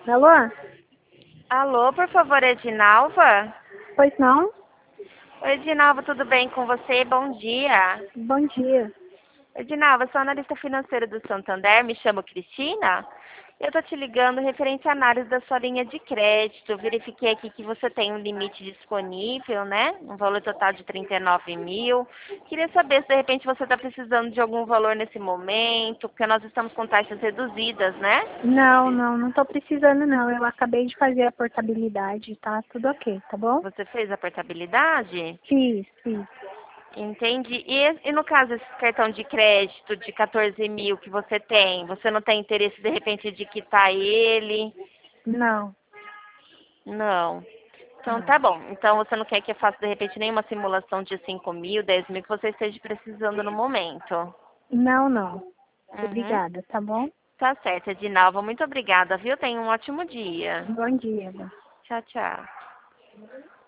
Alô? Alô, por favor, Edinalva? Pois não? Oi, Edinalva, tudo bem com você? Bom dia. Bom dia. Edinalva, sou analista financeira do Santander, me chamo Cristina. Eu tô te ligando referente à análise da sua linha de crédito. Verifiquei aqui que você tem um limite disponível, né? Um valor total de 39 mil. Queria saber se de repente você está precisando de algum valor nesse momento, porque nós estamos com taxas reduzidas, né? Não tô precisando não. Eu acabei de fazer a portabilidade, tá tudo ok, tá bom? Você fez a portabilidade? Fiz. Entendi. E no caso, esse cartão de crédito de 14 mil que você não tem interesse de repente de quitar ele? Não, Não. Então não. tá bom. Então você não quer que eu faça de repente nenhuma simulação de 5 mil, 10 mil que você esteja precisando no momento? Não. Uhum. Obrigada, tá bom? Tá certo, Edinalva. Muito obrigada, viu? Tenha um ótimo dia. Bom dia. Tchau, tchau.